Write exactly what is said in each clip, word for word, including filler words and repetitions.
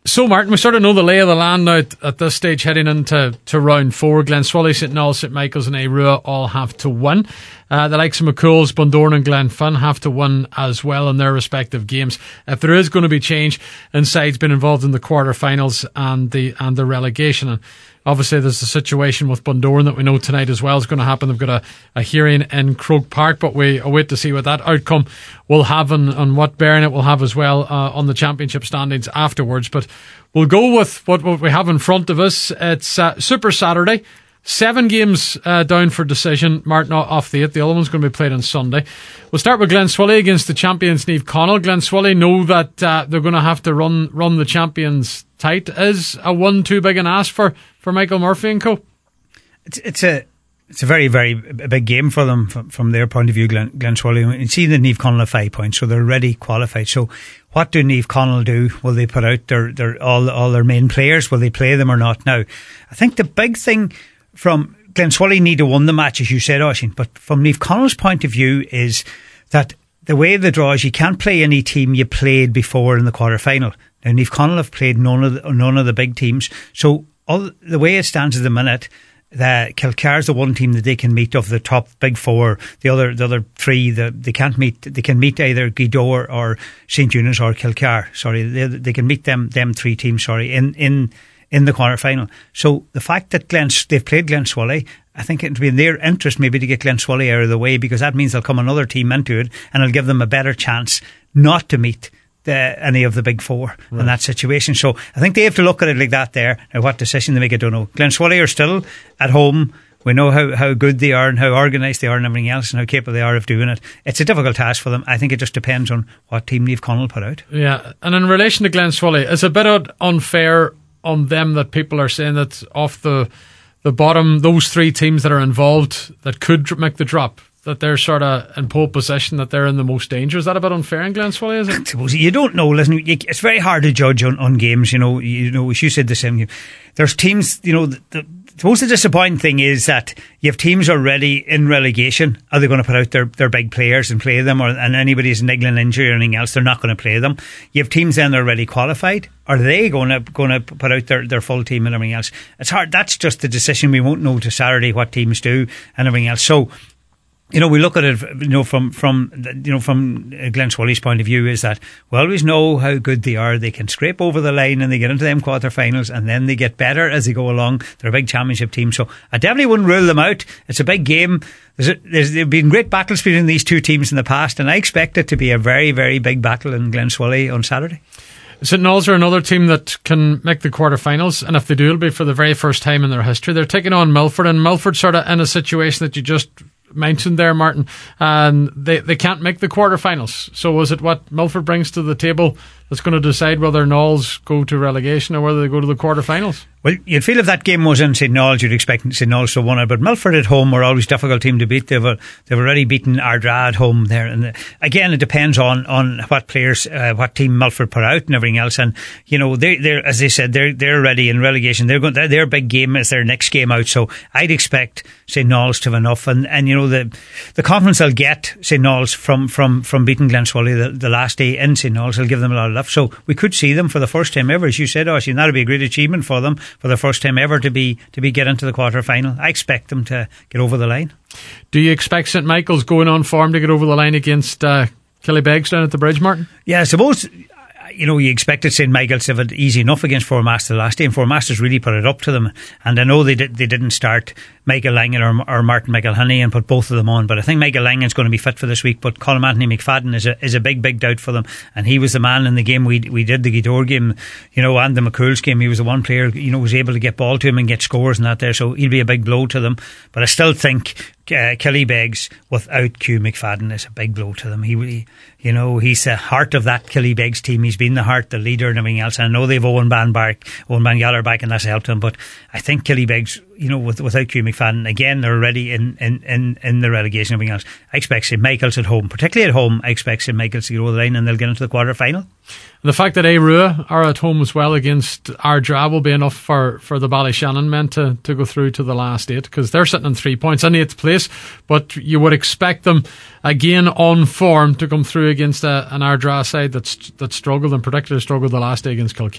So, Martin, we sort of know the lay of the land now at, at this stage heading into to round four. Glenswally, St Noel, St Michael's and Airua all have to win. Uh, the likes of McCool's, Bundoran and Glenfin have to win as well in their respective games. If there is going to be change in sides being involved in the quarter-finals and the, and the relegation, and obviously there's a situation with Bundoran that we know tonight as well is going to happen. They've got a, a hearing in Croke Park, but we await to see what that outcome will have and, and what bearing it will have as well uh, on the championship standings afterwards. But we'll go with what, what we have in front of us. It's uh, Super Saturday. Seven games uh, down for decision. Martin off the eight. The other one's going to be played on Sunday. We'll start with Glenswally against the champions Niamh Connell. Glenswally know that uh, they're going to have to run run the champions tight. Is a one too big an ask for, for Michael Murphy and co? It's, it's a it's a very very big game for them from, from their point of view. Glen, Glenswally. You see that Niamh Connell have five points, so they're already qualified. So what do Niamh Connell do? Will they put out their, their all all their main players? Will they play them or not? Now, I think the big thing from Glenswally need to win the match, as you said, Oisín, but from Niamh Connell's point of view is that the way the draw is, you can't play any team you played before in the quarter-final. Now, Niamh Connell have played none of the, none of the big teams, so all, the way it stands at the minute, the Kilcare's the one team that they can meet of the top big four. The other the other three, the, they can't meet. They can meet either Gweedore or Saint Eunice or Kilcare. Sorry, they, they can meet them them three teams. Sorry, in in. in the quarter-final. So the fact that Glens, they've played Glenswally, I think it would be in their interest maybe to get Glenswally out of the way, because that means there'll come another team into it and it'll give them a better chance not to meet the, any of the big four right. in that situation. So I think they have to look at it like that there. Now what decision they make, I don't know. Glenswally are still at home. We know how, how good they are and how organised they are and everything else and how capable they are of doing it. It's a difficult task for them. I think it just depends on what team Niamh Connell put out. Yeah, and in relation to Glenswally, it's a bit unfair on them that people are saying that off the the bottom, those three teams that are involved that could make the drop, that they're sort of in pole position, that they're in the most danger. Is that a bit unfair in Glenswally, is it? I suppose you don't know. Listen, you, it's very hard to judge on, on games. You know, you know, as you said the same. There's teams. You know, the, the, the most disappointing thing is that you have teams already in relegation. Are they going to put out their, their big players and play them, or and anybody's niggling injury or anything else, they're not going to play them. You have teams then that are already qualified. Are they going to going to put out their, their full team and everything else? It's hard. That's just the decision. We won't know to Saturday what teams do and everything else. So, you know, we look at it, you know, from, from, you know, from Glenswally's point of view is that we always know how good they are. They can scrape over the line and they get into them quarterfinals and then they get better as they go along. They're a big championship team. So I definitely wouldn't rule them out. It's a big game. There's, a, there's there have been great battles between these two teams in the past, and I expect it to be a very, very big battle in Glenswally on Saturday. St Noel's are another team that can make the quarterfinals, and if they do, it'll be for the very first time in their history. They're taking on Milford, and Milford sort of in a situation that you just mentioned there, Martin, and they, they can't make the quarterfinals. So is it what Milford brings to the table that's going to decide whether Noel's go to relegation or whether they go to the quarterfinals? Well, you'd feel if that game was in St Noel's, you'd expect St Noel's to win it. But Milford at home are always a difficult team to beat. They've they've already beaten Ardra at home there. And again, it depends on on what players, uh, what team Milford put out and everything else. And you know, they they're as they said, they're they're already in relegation. They're going. Their, their big game is their next game out. So I'd expect St Noel's to have enough. And and you know the the confidence they'll get St Noel's from from from beating Glenswally the, the last day in St Noel's will give them a lot of lift. So we could see them for the first time ever, as you said, Oisín. That'd be a great achievement for them for the first time ever to be to be get into the quarter final. I expect them to get over the line. Do you expect St Michael's going on form to get over the line against uh, Killybegs down at the Bridge, Martin? Yeah, I suppose. You know, you expected Saint Michael's to have it easy enough against Four Masters last day, and Four Masters really put it up to them. And I know they did, they didn't start Michael Langan or, or Martin McElhenney and put both of them on, but I think Michael Langan's going to be fit for this week. But Colm Anthony McFadden is a is a big big doubt for them, and he was the man in the game we we did the Gweedore game, you know, and the McCool's game. He was the one player, you know, was able to get ball to him and get scores and that there. So he'll be a big blow to them. But I still think uh, Killybegs without Q McFadden is a big blow to them. He really. You know, he's the heart of that Killybegs team. He's been the heart, the leader and everything else. And I know they've Owen Ban back, Owen Ban Galler back, and that's helped him. But I think Killybegs, you know, with, without Q McFadden, again, they're already in, in, in, in the relegation and everything else. I expect Saint Michael's at home, particularly at home, I expect Saint Michael's to get over the line and they'll get into the quarter final. The fact that Airua are at home as well against Ardra will be enough for, for the Ballyshannon men to, to go through to the last eight, because they're sitting in three points in eighth place, but you would expect them again on form to come through against a, an Ardra side that's that struggled, and particularly struggled the last day against Kilcare.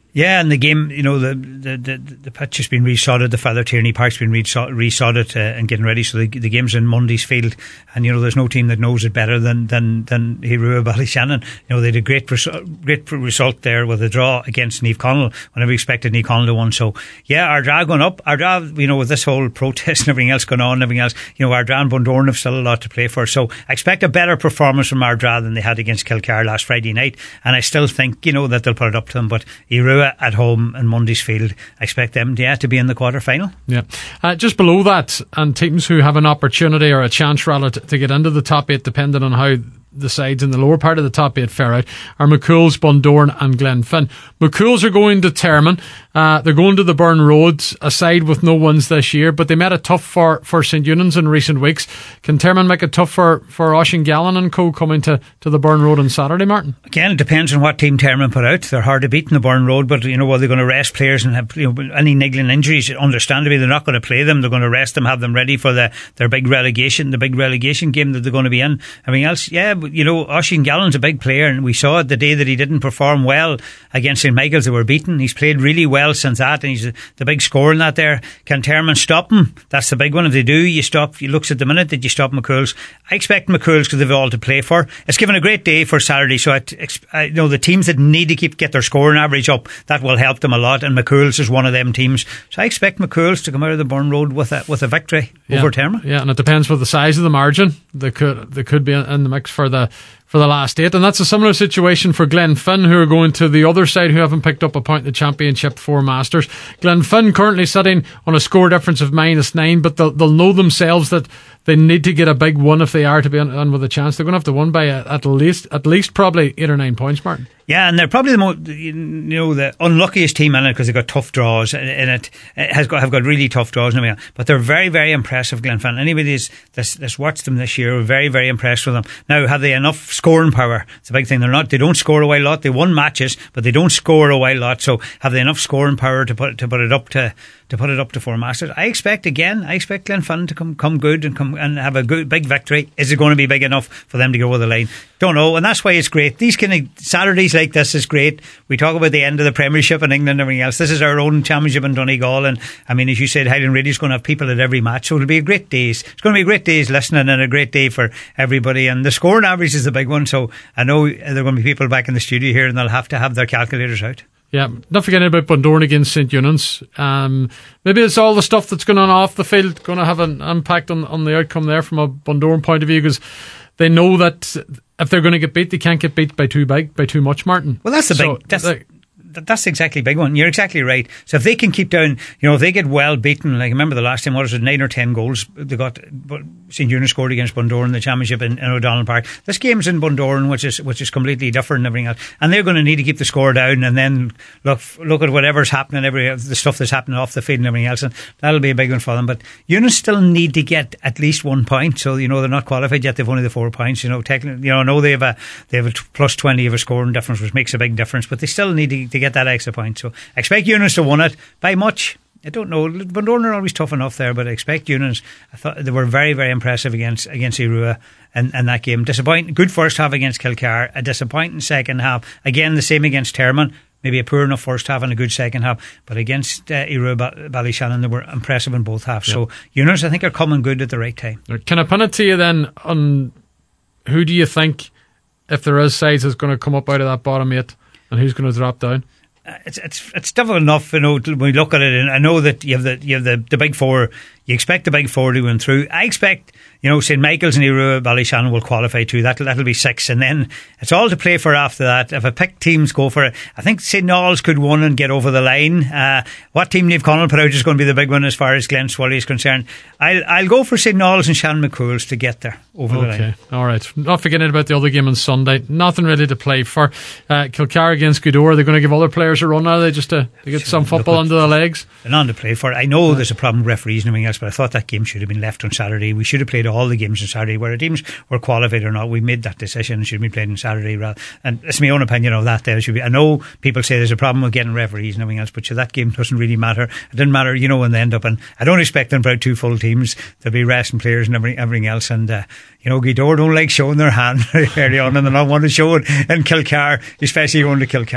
Yeah, and the game, you know, the the, the, the pitch has been resodded, the Father Tierney Park's been resodded uh, and getting ready, so the, the game's in Mundysfield, and, you know, there's no team that knows it better than than, than Hirua Ballyshannon. You know, they had a great, resu- great result there with a draw against Niamh Connell, when we expected Niamh Connell to win. So, yeah, Ardra going up. Ardra, you know, with this whole protest and everything else going on and everything else, you know, Ardra and Bundoran have still a lot to play for. So I expect a better performance from Ardra than they had against Kilcar last Friday night, and I still think, you know, that they'll put it up to them. But Hirua at home in Mundysfield, I expect them yeah, to be in the quarter final. Yeah, uh, just below that, and teams who have an opportunity or a chance rather to, to get into the top eight, depending on how the sides in the lower part of the top eight fare out, are McCool's, Bundoran and Glenfin. McCool's are going to Termon. Uh, they're going to the Burn Roads, a side with no wins this year, but they made it tough for, for St Eunan's in recent weeks. Can Termon make it tough for, for Oisín Gallen and co coming to, to the Burn Road on Saturday, Martin? Again, it depends on what team Termon put out. They're hard to beat in the Burn Road, but, you know, well, they're going to rest players and have, you know, any niggling injuries. Understandably, they're not going to play them. They're going to rest them, have them ready for the their big relegation, the big relegation game that they're going to be in. Everything else, yeah, but, you know, Oisín Gallen's a big player, and we saw it the day that he didn't perform well against Saint Michael's. They were beaten. He's played really well since that, and he's the big scorer in that there. Can Termon stop him? That's the big one. If they do, you stop. He looks at the minute that you stop McCool's. I expect McCool's because they've all to play for. It's given a great day for Saturday, so I, I you know the teams that need to keep get their scoring average up, that will help them a lot, and McCool's is one of them teams. So I expect McCool's to come out of the Burn Road with a with a victory yeah. over Termon. Yeah, and it depends with the size of the margin. They could they could be in the mix for the for the last eight, and that's a similar situation for Glenfin, who are going to the other side, who haven't picked up a point in the Championship Four Masters. Glenfin currently sitting on a score difference of minus nine, but they'll, they'll know themselves that they need to get a big one if they are to be on, on with a chance. They're going to have to win by a, at least at least probably eight or nine points, Martin. Yeah, and they're probably the most, you know, the unluckiest team in it because they've got tough draws in it. it has got have got really tough draws in it. But they're very, very impressive, Glenfin. Anybody that's, that's, that's watched them this year, we're very, very impressed with them. Now, have they enough scoring power? It's a big thing. They're not. They don't score a while lot. They won matches, but they don't score a while lot. So, have they enough scoring power to put to put it up to? to put it up to Four Masters? I expect again, I expect Glenfin to come come good and come and have a good big victory. Is it going to be big enough for them to go over the line? Don't know, and that's why it's great. These kind of Saturdays like this is great. We talk about the end of the Premiership in England and everything else. This is our own Championship in Donegal, and I mean, as you said, Highland Radio is going to have people at every match, so it'll be a great days. It's going to be a great days listening and a great day for everybody. And the scoring average is the big one, so I know there are going to be people back in the studio here, and they'll have to have their calculators out. Yeah, not forgetting about Bundoran against St Eunan's. Um, maybe it's all the stuff that's going on off the field going to have an impact on, on the outcome there from a Bundoran point of view, because they know that if they're going to get beat, they can't get beat by too big, by too much, Martin. Well, that's the so big. That's, the, that's exactly big one. You're exactly right. So if they can keep down, you know, if they get well beaten, like I remember the last time, what was it, nine or ten goals they got. St Eunan's scored against Bundoran in the Championship in, in O'Donnell Park. This game's in Bundoran, which is which is completely different and everything else, and they're going to need to keep the score down and then look look at whatever's happening, every the stuff that's happening off the field and everything else, and that'll be a big one for them. But Eunan's still need to get at least one point, so you know they're not qualified yet. They've only the four points. You know, technically, you know, I know they have a they have a plus twenty of a scoring difference, which makes a big difference, but they still need to, to get that extra point. So I expect Eunan's to win it by much. I don't know. Bundoran are always tough enough there, but I expect Eunan's. I thought they were very, very impressive against against Hirua in, in that game. Disappointing. Good first half against Kilcar. A disappointing second half. Again, the same against Termon. Maybe a poor enough first half and a good second half. But against uh, Hirua Ballyshannon, they were impressive in both halves. Yeah. So Eunan's, I think, are coming good at the right time. Can I pin it to you then on who do you think, if there is sides, is going to come up out of that bottom eight and who's going to drop down? It's it's it's difficult enough, you know, when we look at it, and I know that you have the you have the, the big four. You expect the big four to win through. I expect, you know, Saint Michael's and Hirua Ballyshannon will qualify too. That'll that'll be six, and then it's all to play for after that. If I pick teams, go for it. I think Saint Noel's could win and get over the line. Uh, what team Niamh Connell put out is going to be the big one as far as Glen Swally is concerned. I'll I'll go for Saint Noel's and Shannon McCool's to get there over okay. the line. All right. Not forgetting about the other game on Sunday. Nothing really to play for. Uh, Kilcar against Gweedore. Are they going to give other players a run? Are they just to, to get sure, some football under the legs? They're not to play for it. I know yeah. there's a problem with referees and everything else, but I thought that game should have been left on Saturday. We should have played all the games on Saturday, whether teams were qualified or not. We made that decision and should be played on Saturday. Rather, and it's my own opinion of that. There should be. I know people say there's a problem with getting referees and everything else, but sure, that game doesn't really matter. It didn't matter, you know, when they end up. And I don't expect them to have two full teams. There'll be resting players and everything, everything else. And uh, you know, Gweedore don't like showing their hand very early on, and they don't want to show it in Kilcar, especially going to Kilcar.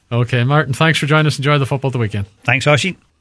Okay, Martin, thanks for joining us. Enjoy the football the weekend. Thanks, Oisin.